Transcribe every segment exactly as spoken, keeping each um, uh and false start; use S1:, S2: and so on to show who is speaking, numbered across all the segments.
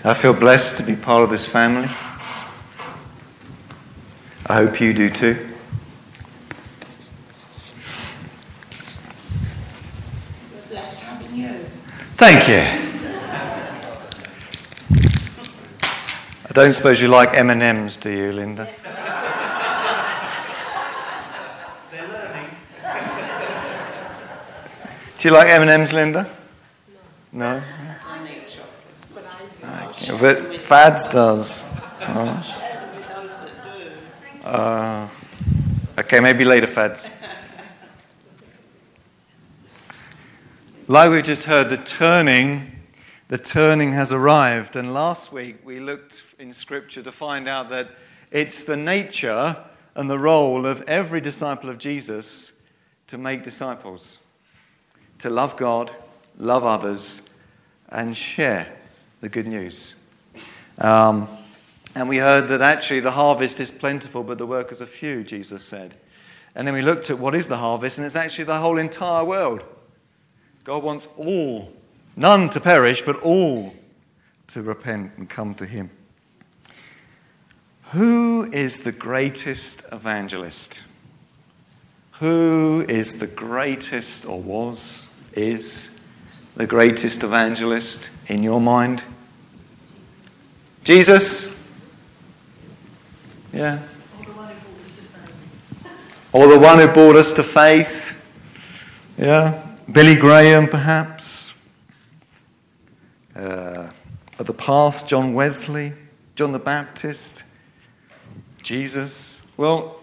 S1: I feel blessed to be part of this family. I hope you do too.
S2: We're blessed having you.
S1: Thank you. I don't suppose you like M and M's, do you, Linda?
S3: They're learning.
S1: Do you like M and M's, Linda? No?
S2: I make chocolates, but I do.
S1: Yeah, but Fads does. Oh.
S2: Share them with those that do.
S1: Uh, okay, maybe later, Fads. Like we've just heard, the turning, the turning has arrived. And last week we looked in Scripture to find out that it's the nature and the role of every disciple of Jesus to make disciples, to love God, love others, and share the good news. Um, and we heard that actually the harvest is plentiful, but the workers are few, Jesus said. And then we looked at what is the harvest, and it's actually the whole entire world. God wants all, none to perish, but all to repent and come to him. Who is the greatest evangelist? Who is the greatest, or was, is the greatest evangelist in your mind? Jesus? Yeah. Or the one who brought us to faith? Yeah. Billy Graham, perhaps? Uh, of the past, John Wesley, John the Baptist, Jesus? Well,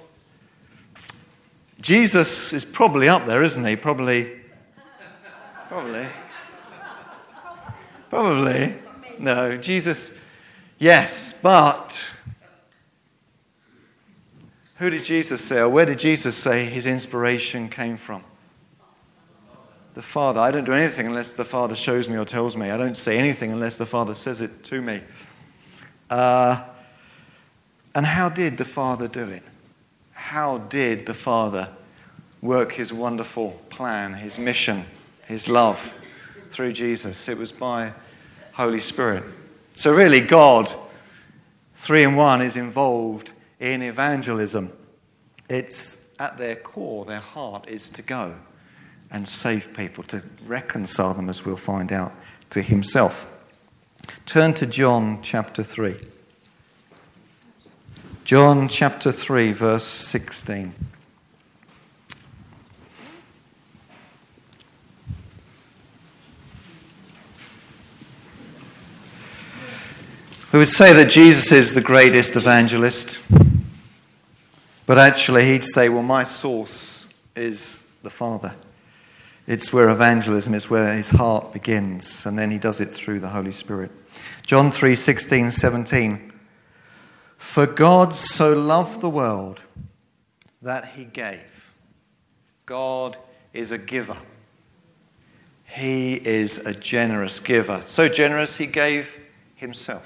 S1: Jesus is probably up there, isn't he? Probably. Probably. Probably. No, Jesus, yes, but who did Jesus say, or where did Jesus say his inspiration came from? The Father. I don't do anything unless the Father shows me or tells me. I don't say anything unless the Father says it to me. Uh, and how did the Father do it? How did the Father work his wonderful plan, his mission, his love through Jesus? It was by Holy Spirit. So really God, three in one, is involved in evangelism. It's at their core, their heart is to go and save people, to reconcile them, as we'll find out, to himself. Turn to John chapter three. John chapter three, verse sixteen. We would say that Jesus is the greatest evangelist, but actually he'd say, well, my source is the Father. It's where evangelism is, where his heart begins, and then he does it through the Holy Spirit. John three, sixteen, seventeen. For God so loved the world that he gave. God is a giver. He is a generous giver. So generous he gave himself.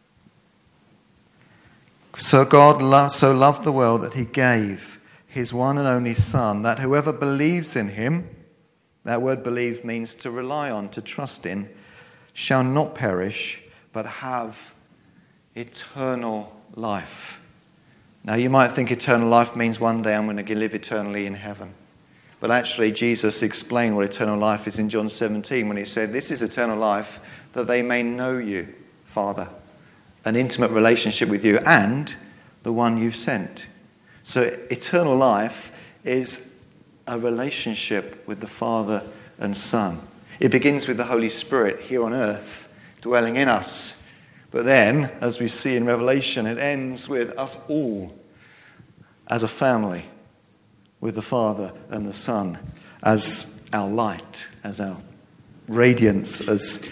S1: So God lo- so loved the world that he gave his one and only Son, that whoever believes in him, that word believe means to rely on, to trust in, shall not perish, but have eternal life. Now you might think eternal life means one day I'm going to live eternally in heaven. But actually Jesus explained what eternal life is in John seventeen when he said, this is eternal life, that they may know you, Father, an intimate relationship with you, and the one you've sent. So eternal life is a relationship with the Father and Son. It begins with the Holy Spirit here on earth, dwelling in us. But then, as we see in Revelation, it ends with us all as a family, with the Father and the Son as our light, as our radiance, as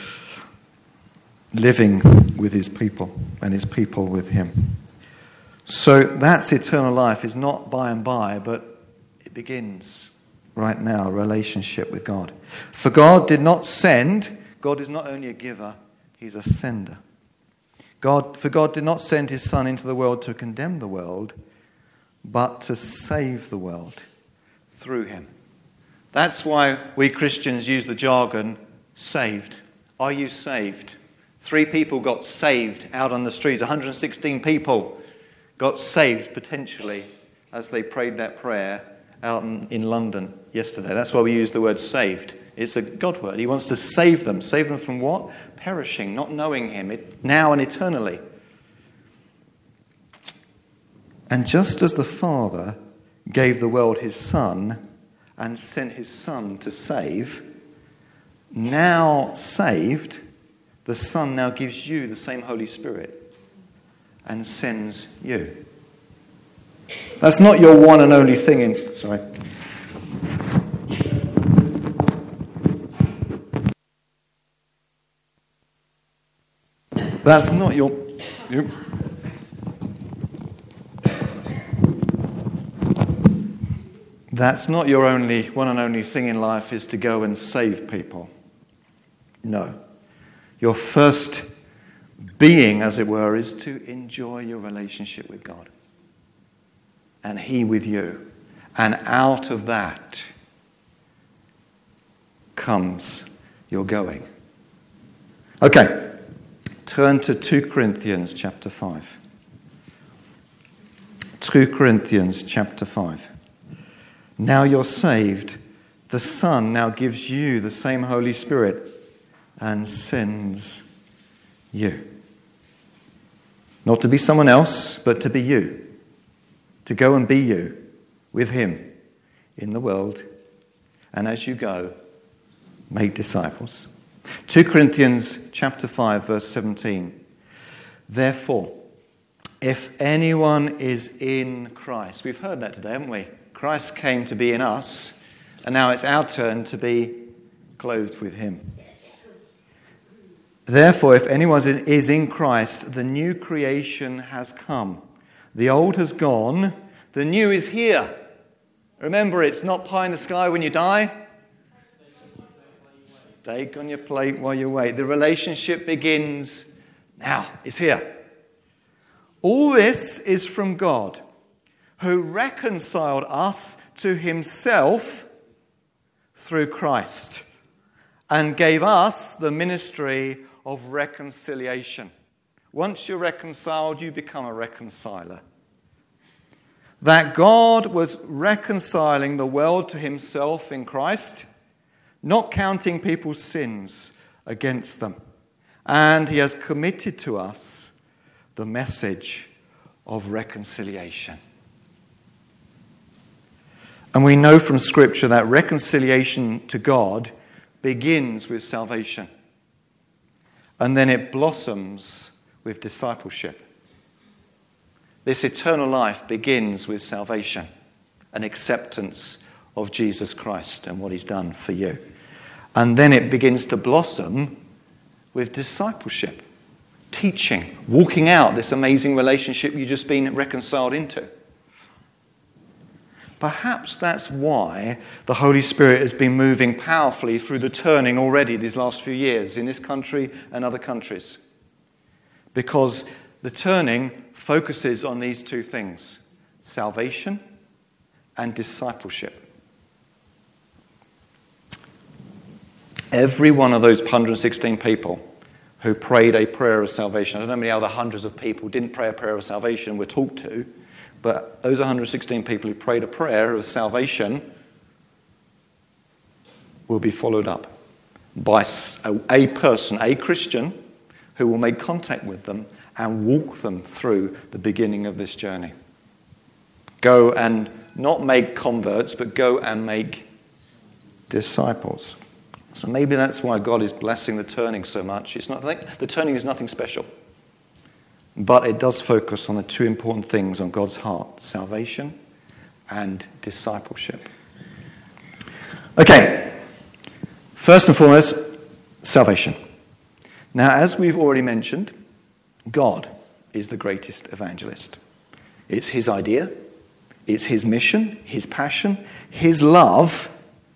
S1: living with his people and his people with him. So that's eternal life, is not by and by, but it begins right now, a relationship with God. For God did not send, God is not only a giver, he's a sender. God, for God did not send his Son into the world to condemn the world, but to save the world through him. That's why we Christians use the jargon, saved. Are you saved? Three people got saved out on the streets. one hundred sixteen people got saved potentially as they prayed that prayer out in, in London yesterday. That's why we use the word saved. It's a God word. He wants to save them. Save them from what? Perishing, not knowing him, it, now and eternally. And just as the Father gave the world his Son and sent his Son to save, now saved, the Son now gives you the same Holy Spirit and sends you. That's not your one and only thing in... Sorry. That's not your... You, that's not your only, one and only thing in life is to go and save people. No. Your first being, as it were, is to enjoy your relationship with God. And he with you. And out of that comes your going. Okay. Turn to Second Corinthians chapter five. Second Corinthians chapter five. Now you're saved. The Son now gives you the same Holy Spirit and sends you. Not to be someone else, but to be you. To go and be you with him in the world. And as you go, make disciples. Second Corinthians chapter five, verse seventeen. Therefore, if anyone is in Christ. We've heard that today, haven't we? Christ came to be in us, and now it's our turn to be clothed with him. Therefore, if anyone is in Christ, the new creation has come. The old has gone, the new is here. Remember, it's not pie in the sky when you die. Steak on your plate while you wait. The relationship begins now. It's here. All this is from God, who reconciled us to himself through Christ and gave us the ministry of reconciliation. Once you're reconciled, you become a reconciler. That God was reconciling the world to himself in Christ, not counting people's sins against them. And he has committed to us the message of reconciliation. And we know from Scripture that reconciliation to God begins with salvation. And then it blossoms with discipleship. This eternal life begins with salvation and acceptance of Jesus Christ and what he's done for you. And then it begins to blossom with discipleship, teaching, walking out this amazing relationship you've just been reconciled into. Perhaps that's why the Holy Spirit has been moving powerfully through the turning already these last few years in this country and other countries. Because the turning focuses on these two things, salvation and discipleship. Every one of those one hundred sixteen people who prayed a prayer of salvation, I don't know how many other hundreds of people didn't pray a prayer of salvation were talked to, but those one hundred sixteen people who prayed a prayer of salvation will be followed up by a person, a Christian, who will make contact with them and walk them through the beginning of this journey. Go and not make converts, but go and make disciples. So maybe that's why God is blessing the turning so much. It's not the turning is nothing special. But it does focus on the two important things on God's heart, salvation and discipleship. Okay, first and foremost, salvation. Now, as we've already mentioned, God is the greatest evangelist. It's his idea, it's his mission, his passion, his love.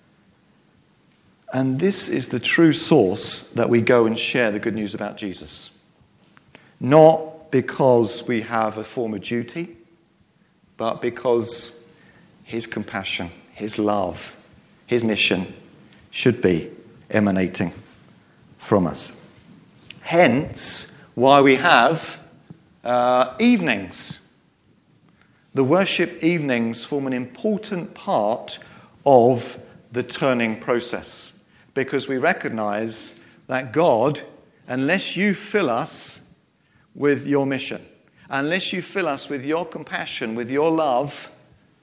S1: And this is the true source that we go and share the good news about Jesus. Not because we have a form of duty, but because his compassion, his love, his mission should be emanating from us. Hence, why we have uh, evenings. The worship evenings form an important part of the turning process, because we recognize that God, unless you fill us with your mission, unless you fill us with your compassion, with your love,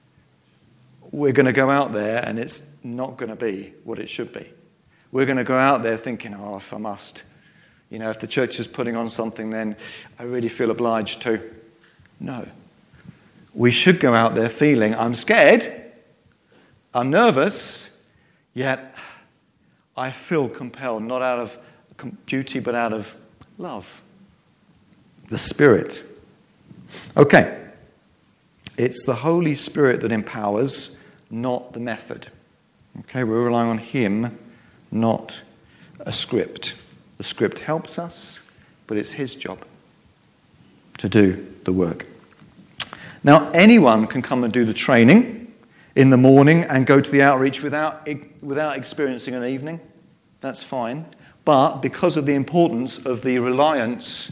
S1: we're going to go out there and it's not going to be what it should be. We're going to go out there thinking, oh, if I must, you know, if the church is putting on something, then I really feel obliged to. No. We should go out there feeling, I'm scared, I'm nervous, yet I feel compelled, not out of duty, but out of love. The Spirit. Okay. It's the Holy Spirit that empowers, not the method. Okay, we're relying on Him, not a script. The script helps us, but it's His job to do the work. Now, anyone can come and do the training in the morning and go to the outreach without, without experiencing an evening. That's fine. But because of the importance of the reliance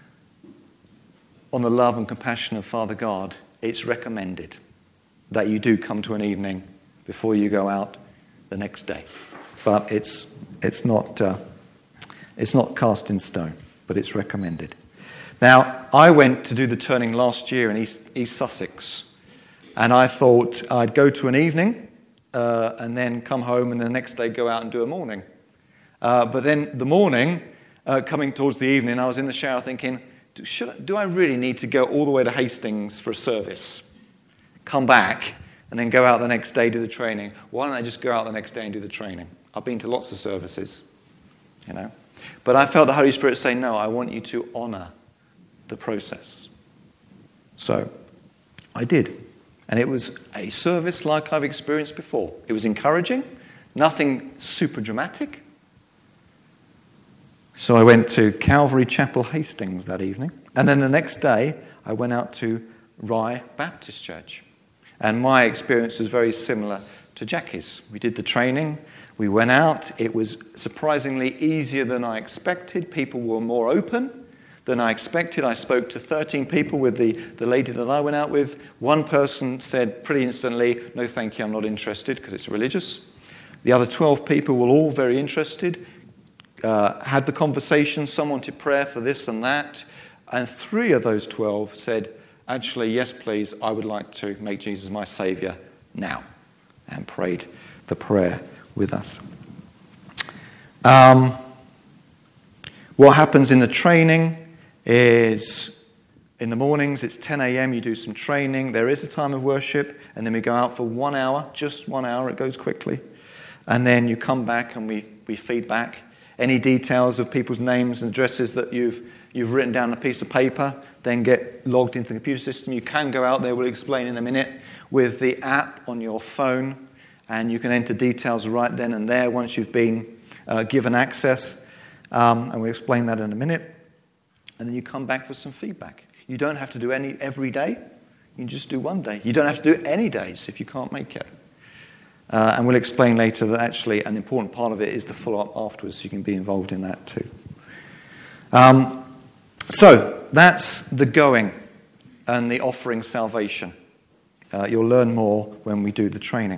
S1: on the love and compassion of Father God, it's recommended that you do come to an evening before you go out the next day. But it's it's not uh, it's not cast in stone, but it's recommended. Now, I went to do the turning last year in East, East Sussex, and I thought I'd go to an evening uh, and then come home and the next day go out and do a morning. Uh, but then the morning, uh, coming towards the evening, I was in the shower thinking, do, should I, do I really need to go all the way to Hastings for a service, come back, and then go out the next day, do the training? Why don't I just go out the next day and do the training? I've been to lots of services, you know. But I felt the Holy Spirit say, no, I want you to honour the process. So I did. And it was a service like I've experienced before. It was encouraging, nothing super dramatic. So I went to Calvary Chapel, Hastings that evening. And then the next day, I went out to Rye Baptist Church. And my experience was very similar to Jackie's. We did the training. We went out. It was surprisingly easier than I expected. People were more open than I expected. I spoke to thirteen people with the, the lady that I went out with. One person said pretty instantly, no thank you, I'm not interested, because it's religious. The other twelve people were all very interested, uh, had the conversation, some wanted prayer for this and that, and three of those twelve said, actually, yes please, I would like to make Jesus my Saviour now, and prayed the prayer with us. Um, what happens in the training is in the mornings, it's ten a.m, you do some training, there is a time of worship, and then we go out for one hour, just one hour, it goes quickly. And then you come back and we, we feed back. Any details of people's names and addresses that you've you've written down on a piece of paper, then get logged into the computer system. You can go out there, we'll explain in a minute, with the app on your phone, and you can enter details right then and there once you've been uh, given access, um, and we'll explain that in a minute. And then you come back for some feedback. You don't have to do any every day. You can just do one day. You don't have to do it any days if you can't make it. Uh, and we'll explain later that actually an important part of it is the follow-up afterwards, so you can be involved in that too. Um, so that's the going and the offering salvation. Uh, you'll learn more when we do the training.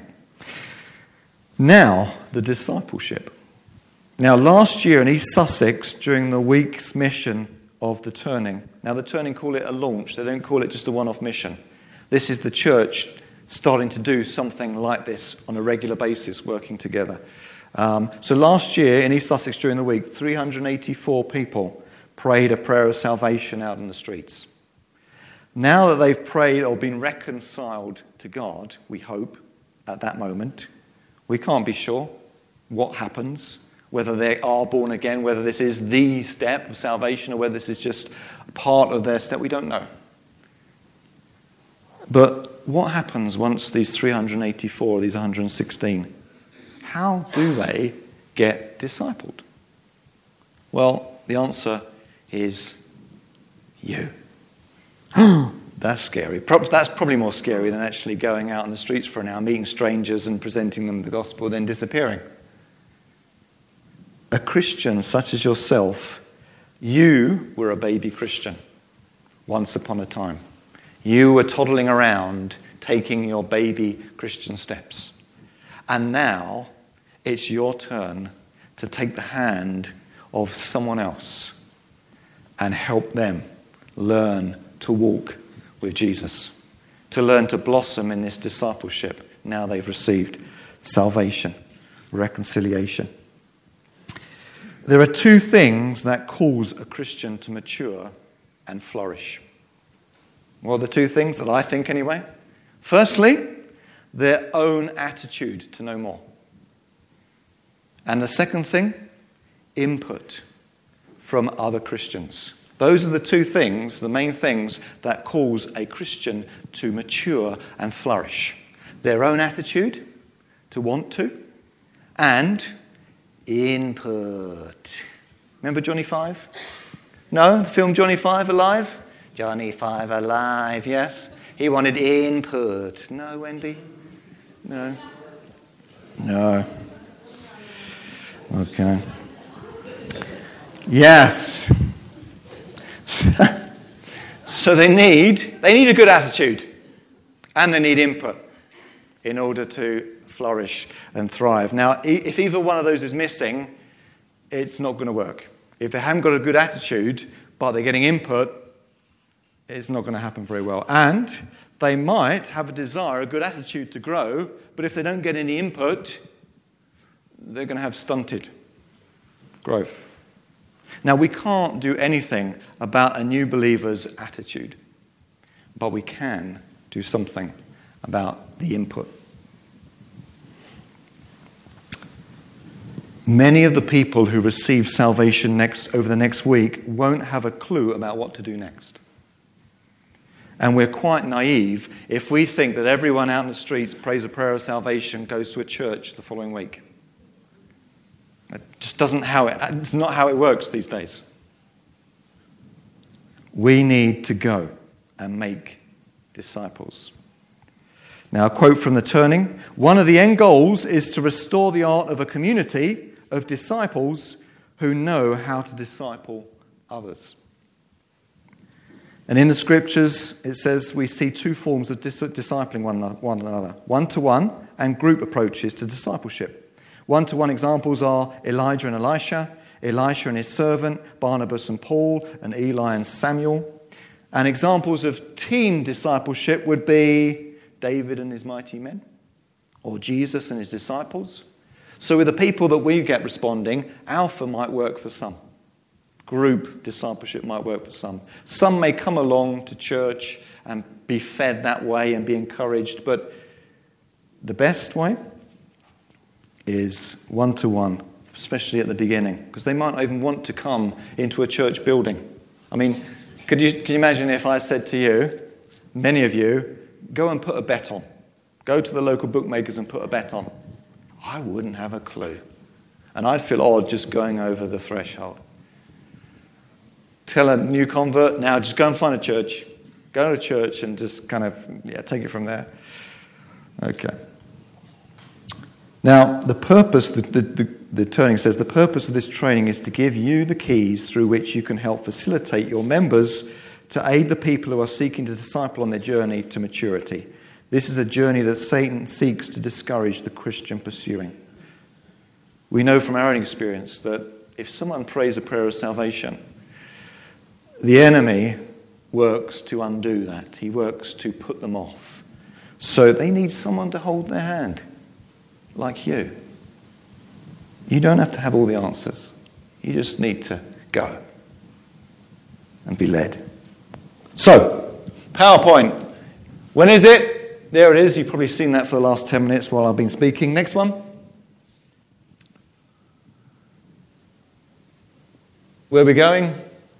S1: Now, the discipleship. Now, last year in East Sussex, during the week's mission of the turning. Now, the turning call it a launch. They don't call it just a one-off mission. This is the church starting to do something like this on a regular basis, working together. Um, so last year in East Sussex during the week, three hundred eighty-four people prayed a prayer of salvation out in the streets. Now that they've prayed or been reconciled to God, we hope, at that moment, we can't be sure what happens, whether they are born again, whether this is the step of salvation or whether this is just part of their step, we don't know. But what happens once these three hundred eighty-four, these one hundred sixteen, how do they get discipled? Well, the answer is you. That's scary. That's probably more scary than actually going out in the streets for an hour, meeting strangers and presenting them the gospel, then disappearing. A Christian such as yourself, You were a baby Christian once upon a time. You were toddling around taking your baby Christian steps. And now it's your turn to take the hand of someone else and help them learn to walk with Jesus, to learn to blossom in this discipleship now they've received salvation, reconciliation. There are two things that cause a Christian to mature and flourish. What are the two things that I think anyway? Firstly, their own attitude to know more. And the second thing, input from other Christians. Those are the two things, the main things that cause a Christian to mature and flourish. Their own attitude to want to, and input. Remember Johnny Five? No? The film Johnny Five Alive? Johnny Five Alive, yes. He wanted input. No, Wendy? No. No. Okay. Yes. So they need they need a good attitude, and they need input in order to flourish and thrive. Now, if either one of those is missing, it's not going to work. If they haven't got a good attitude, but they're getting input, it's not going to happen very well. And they might have a desire, a good attitude to grow, but if they don't get any input, they're going to have stunted growth. Now, we can't do anything about a new believer's attitude, but we can do something about the input. Many of the people who receive salvation next over the next week won't have a clue about what to do next. And we're quite naive if we think that everyone out in the streets prays a prayer of salvation, goes to a church the following week. It just doesn't how it, it's not how it works these days. We need to go and make disciples. Now, a quote from The Turning. One of the end goals is to restore the art of a community of disciples who know how to disciple others. And in the scriptures, it says we see two forms of dis- discipling one another, one another, one-to-one and group approaches to discipleship. One-to-one examples are Elijah and Elisha, Elisha and his servant, Barnabas and Paul, and Eli and Samuel. And examples of team discipleship would be David and his mighty men, or Jesus and his disciples. So with the people that we get responding, Alpha might work for some. Group discipleship might work for some. Some may come along to church and be fed that way and be encouraged, but the best way is one-to-one, especially at the beginning, because they might not even want to come into a church building. I mean, could you, can you imagine if I said to you, many of you, go and put a bet on. Go to the local bookmakers and put a bet on. I wouldn't have a clue. And I'd feel odd just going over the threshold. Tell a new convert, now just go and find a church. Go to a church and just kind of, yeah, take it from there. Okay. Now, the purpose, the, the, the, the Turning says, the purpose of this training is to give you the keys through which you can help facilitate your members to aid the people who are seeking to disciple on their journey to maturity. This is a journey that Satan seeks to discourage the Christian pursuing. We know from our own experience that if someone prays a prayer of salvation, the enemy works to undo that. He works to put them off. So they need someone to hold their hand, like you. You don't have to have all the answers. You just need to go and be led. So, PowerPoint. When is it? There it is. You've probably seen that for the last ten minutes while I've been speaking. Next one. Where are we going?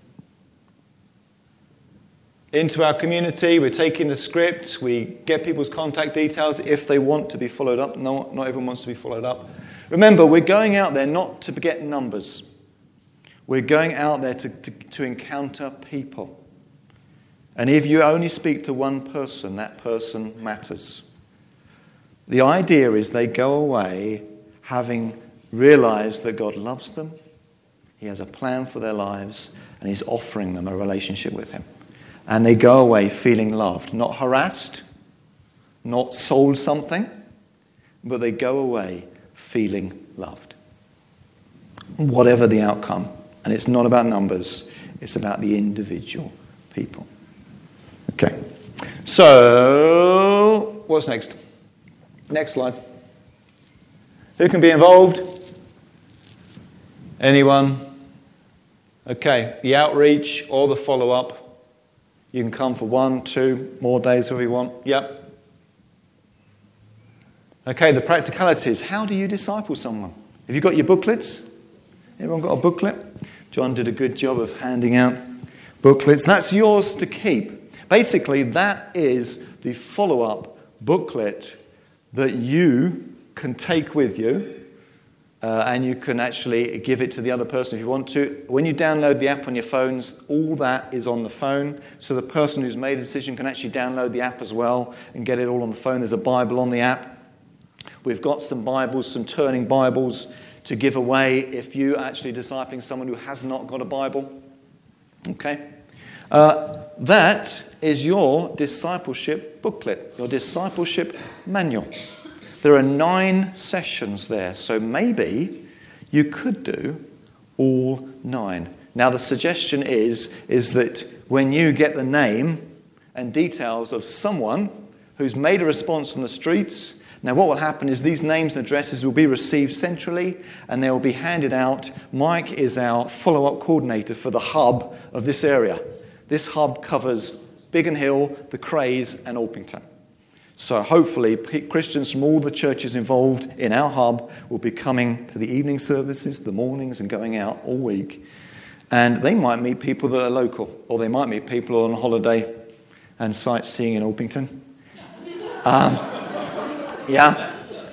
S1: Into our community. We're taking the script. We get people's contact details if they want to be followed up. No, not everyone wants to be followed up. Remember, we're going out there not to get numbers. We're going out there to, to, to encounter people. And if you only speak to one person, that person matters. The idea is they go away having realized that God loves them, He has a plan for their lives, and he's offering them a relationship with him. And they go away feeling loved, not harassed, not sold something, but they go away feeling loved. Whatever the outcome. And it's not about numbers, it's about the individual people. Okay. So, what's next? Next slide. Who can be involved? Anyone? Okay, the outreach or the follow-up. You can come for one, two, more days if you want. Yep. Okay, the practicalities. How do you disciple someone? Have you got your booklets? Everyone got a booklet? John did a good job of handing out booklets. That's yours to keep. Basically, that is the follow-up booklet that you can take with you. Uh, and you can actually give it to the other person if you want to. When you download the app on your phones, all that is on the phone. So the person who's made a decision can actually download the app as well and get it all on the phone. There's a Bible on the app. We've got some Bibles, some turning Bibles to give away if you're actually discipling someone who has not got a Bible. Okay? Uh, that is your discipleship booklet, your discipleship manual. There are nine sessions there, so maybe you could do all nine. Now the suggestion is, is that when you get the name and details of someone who's made a response on the streets, now what will happen is these names and addresses will be received centrally and they will be handed out. Mike is our follow-up coordinator for the hub of this area. This hub covers Biggin Hill, the Crays and Orpington. So hopefully Christians from all the churches involved in our hub will be coming to the evening services, the mornings, and going out all week. And they might meet people that are local, or they might meet people on holiday and sightseeing in Orpington. Um, yeah.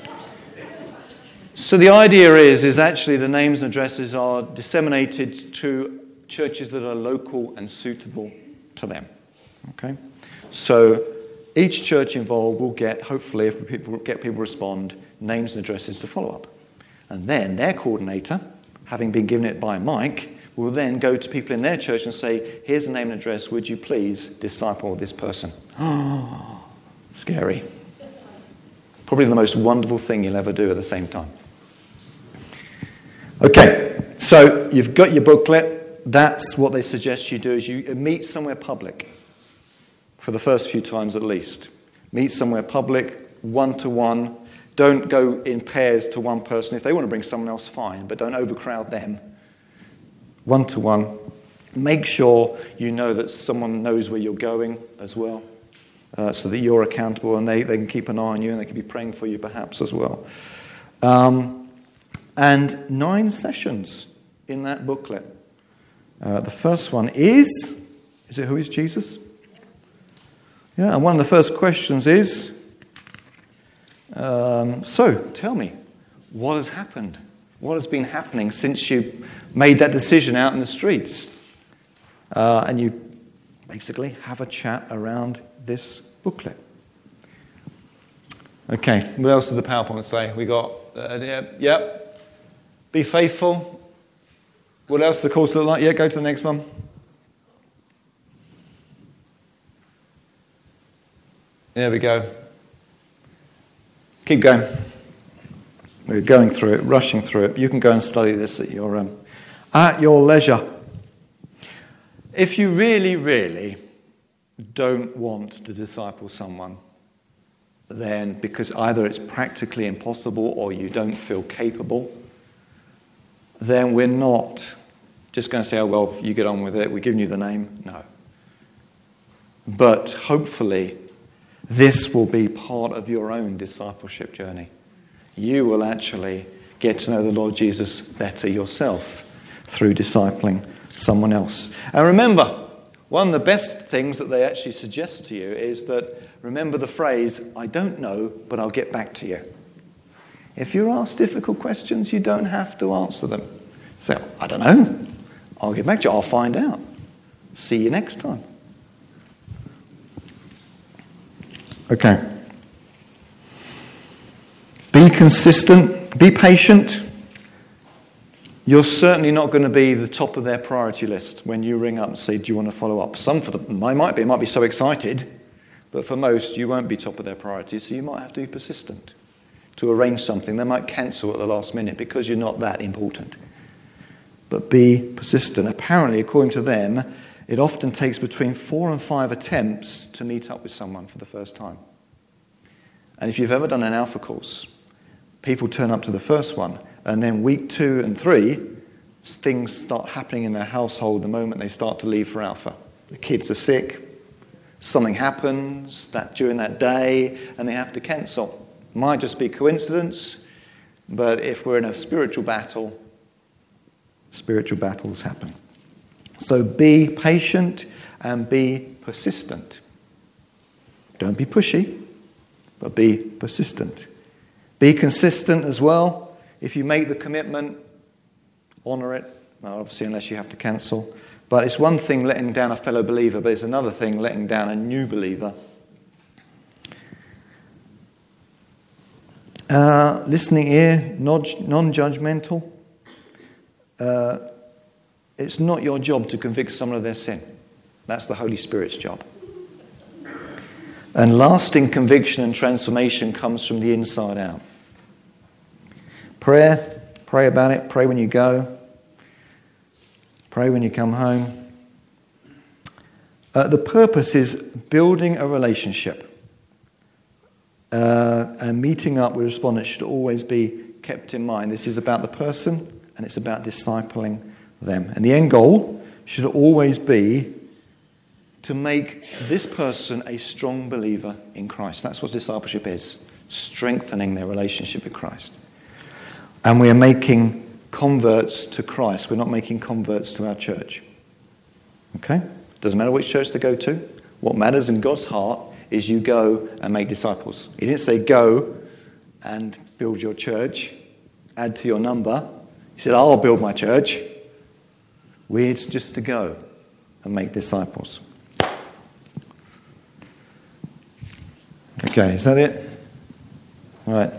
S1: So the idea is, is actually the names and addresses are disseminated to churches that are local and suitable to them. Okay? So each church involved will get, hopefully, if people get people respond, names and addresses to follow up. And then their coordinator, having been given it by Mike, will then go to people in their church and say, here's a name and address, would you please disciple this person? Oh, scary. Probably the most wonderful thing you'll ever do at the same time. Okay, so you've got your booklet. That's what they suggest you do, is you meet somewhere public. For the first few times at least. Meet somewhere public, one-to-one. Don't go in pairs to one person. If they want to bring someone else, fine, but don't overcrowd them. One-to-one. Make sure you know that someone knows where you're going as well, uh, so that you're accountable and they, they can keep an eye on you and they can be praying for you perhaps as well. Um, and nine sessions in that booklet. Uh, the first one is, is it Who is Jesus? Yeah, and one of the first questions is, um, so, tell me, what has happened? What has been happening since you made that decision out in the streets? Uh, and you basically have a chat around this booklet. Okay, what else does the PowerPoint say? We got, uh, yep, yep, be faithful. What else does the course look like? Yeah, go to the next one. There we go. Keep going. We're going through it, rushing through it. You can go and study this at your um, at your leisure. If you really, really don't want to disciple someone, then because either it's practically impossible or you don't feel capable, then we're not just going to say, oh, well, you get on with it. We're giving you the name. No. But hopefully, this will be part of your own discipleship journey. You will actually get to know the Lord Jesus better yourself through discipling someone else. And remember, one of the best things that they actually suggest to you is that, remember the phrase, I don't know, but I'll get back to you. If you're asked difficult questions, you don't have to answer them. Say, I don't know. I'll get back to you. I'll find out. See you next time. Okay. Be consistent. Be patient. You're certainly not going to be the top of their priority list when you ring up and say, do you want to follow up? Some for them, I might be, might be so excited, but for most, you won't be top of their priority, so you might have to be persistent to arrange something. They might cancel at the last minute because you're not that important. But be persistent. Apparently, according to them, it often takes between four and five attempts to meet up with someone for the first time. And if you've ever done an Alpha course, people turn up to the first one, and then week two and three, things start happening in their household the moment they start to leave for Alpha. The kids are sick, something happens that during that day, and they have to cancel. Might just be coincidence, but if we're in a spiritual battle, spiritual battles happen. So be patient and be persistent. Don't be pushy, but be persistent. Be consistent as well. If you make the commitment, honour it. Well, obviously, unless you have to cancel. But it's one thing letting down a fellow believer, but it's another thing letting down a new believer. Uh, listening ear, non-judgmental. Uh, it's not your job to convict someone of their sin. That's the Holy Spirit's job. And lasting conviction and transformation comes from the inside out. Prayer, pray about it. Pray when you go. Pray when you come home. Uh, the purpose is building a relationship. Uh, and meeting up with respondents should always be kept in mind. This is about the person and it's about discipling them. And the end goal should always be to make this person a strong believer in Christ. That's what discipleship is. Strengthening their relationship with Christ. And we are making converts to Christ. We're not making converts to our church. Okay? Doesn't matter which church they go to. What matters in God's heart is you go and make disciples. He didn't say go and build your church, add to your number. He said, I'll build my church. We're just to go and make disciples. Okay, is that it? All right.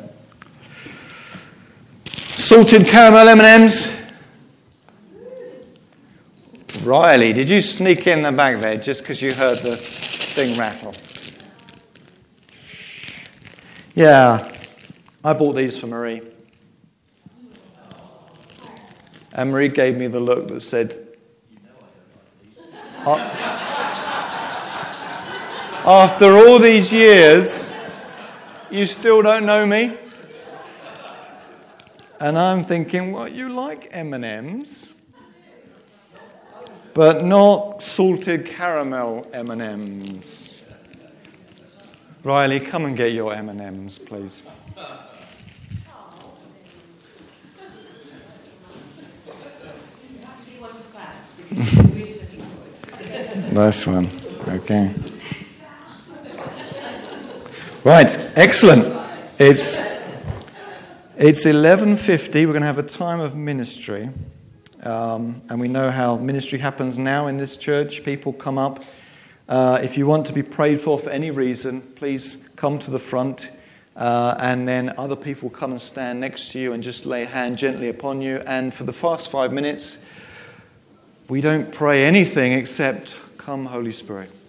S1: Salted caramel M and M's. Riley, did you sneak in the back there just because you heard the thing rattle? Yeah, I bought these for Marie. And Marie gave me the look that said, oh, after all these years, you still don't know me? And I'm thinking, well, you like M and M's, but not salted caramel M and M's. Riley, come and get your M and M's, please. Nice one. Okay. Right, excellent. It's it's eleven fifty. We're going to have a time of ministry. Um, and we know how ministry happens now in this church. People come up. Uh, if you want to be prayed for for any reason, please come to the front. Uh, and then other people come and stand next to you and just lay a hand gently upon you. And for the first five minutes, we don't pray anything except, come, Holy Spirit.